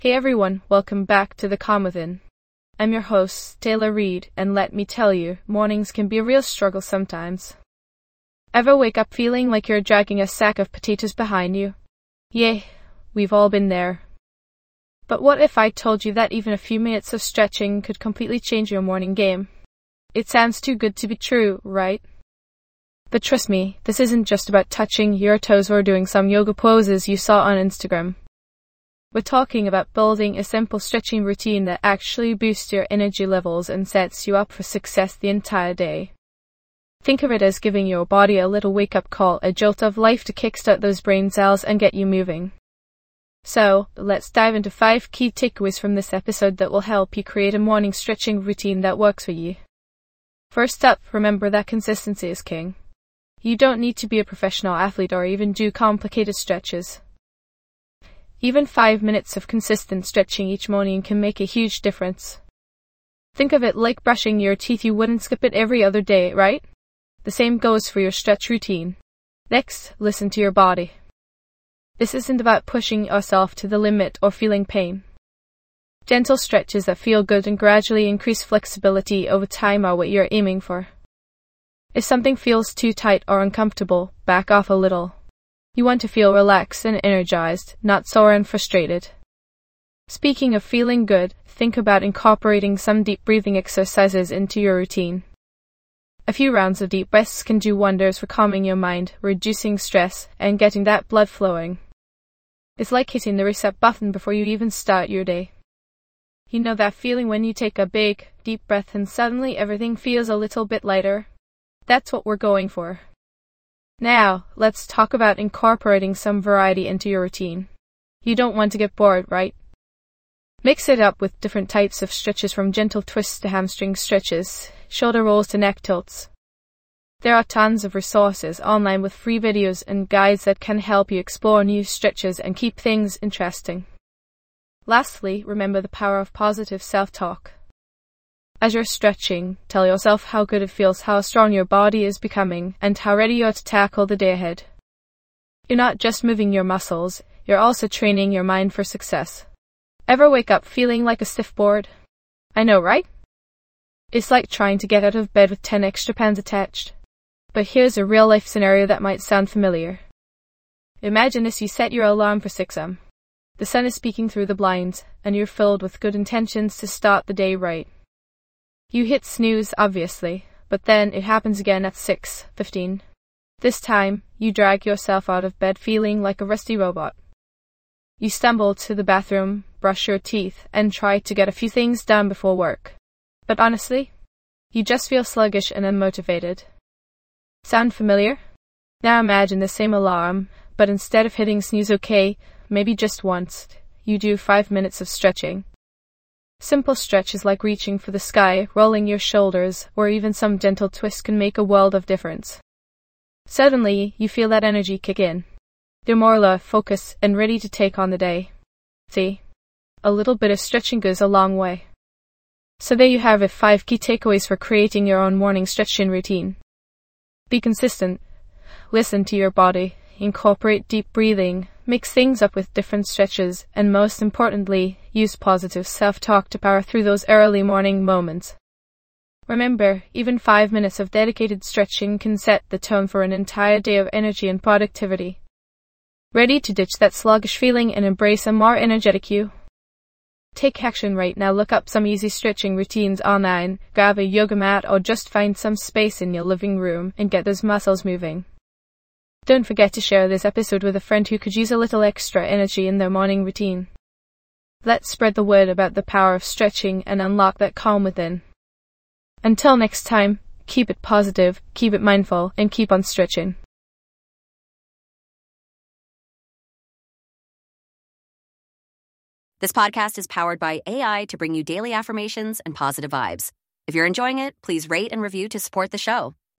Hey everyone, welcome back to The Calm Within. I'm your host, Taylor Reed, and let me tell you, mornings can be a real struggle sometimes. Ever wake up feeling like you're dragging a sack of potatoes behind you? Yeah, we've all been there. But what if I told you that even a few minutes of stretching could completely change your morning game? It sounds too good to be true, right? But trust me, this isn't just about touching your toes or doing some yoga poses you saw on Instagram. We're talking about building a simple stretching routine that actually boosts your energy levels and sets you up for success the entire day. Think of it as giving your body a little wake-up call, a jolt of life to kickstart those brain cells and get you moving. So, let's dive into 5 key takeaways from this episode that will help you create a morning stretching routine that works for you. First up, remember that consistency is king. You don't need to be a professional athlete or even do complicated stretches. Even 5 minutes of consistent stretching each morning can make a huge difference. Think of it like brushing your teeth. You wouldn't skip it every other day, right? The same goes for your stretch routine. Next, listen to your body. This isn't about pushing yourself to the limit or feeling pain. Gentle stretches that feel good and gradually increase flexibility over time are what you're aiming for. If something feels too tight or uncomfortable, back off a little. You want to feel relaxed and energized, not sore and frustrated. Speaking of feeling good, think about incorporating some deep breathing exercises into your routine. A few rounds of deep breaths can do wonders for calming your mind, reducing stress, and getting that blood flowing. It's like hitting the reset button before you even start your day. You know that feeling when you take a big, deep breath and suddenly everything feels a little bit lighter? That's what we're going for. Now, let's talk about incorporating some variety into your routine. You don't want to get bored, right? Mix it up with different types of stretches, from gentle twists to hamstring stretches, shoulder rolls to neck tilts. There are tons of resources online with free videos and guides that can help you explore new stretches and keep things interesting. Lastly, remember the power of positive self-talk. As you're stretching, tell yourself how good it feels, how strong your body is becoming, and how ready you are to tackle the day ahead. You're not just moving your muscles, you're also training your mind for success. Ever wake up feeling like a stiff board? I know, right? It's like trying to get out of bed with 10 extra pounds attached. But here's a real-life scenario that might sound familiar. Imagine this: you set your alarm for 6 a.m. The sun is peeking through the blinds, and you're filled with good intentions to start the day right. You hit snooze, obviously, but then it happens again at 6:15. This time, you drag yourself out of bed feeling like a rusty robot. You stumble to the bathroom, brush your teeth, and try to get a few things done before work. But honestly, you just feel sluggish and unmotivated. Sound familiar? Now imagine the same alarm, but instead of hitting snooze maybe just once, you do 5 minutes of stretching. Simple stretches like reaching for the sky, rolling your shoulders, or even some gentle twist can make a world of difference. Suddenly, you feel that energy kick in. You're more alert, focused, and ready to take on the day. See? A little bit of stretching goes a long way. So there you have it, 5 key takeaways for creating your own morning stretching routine. Be consistent. Listen to your body. Incorporate deep breathing. Mix things up with different stretches, and most importantly, use positive self-talk to power through those early morning moments. Remember, even 5 minutes of dedicated stretching can set the tone for an entire day of energy and productivity. Ready to ditch that sluggish feeling and embrace a more energetic you? Take action right now. Look up some easy stretching routines online, grab a yoga mat, or just find some space in your living room and get those muscles moving. Don't forget to share this episode with a friend who could use a little extra energy in their morning routine. Let's spread the word about the power of stretching and unlock that calm within. Until next time, keep it positive, keep it mindful, and keep on stretching. This podcast is powered by AI to bring you daily affirmations and positive vibes. If you're enjoying it, please rate and review to support the show.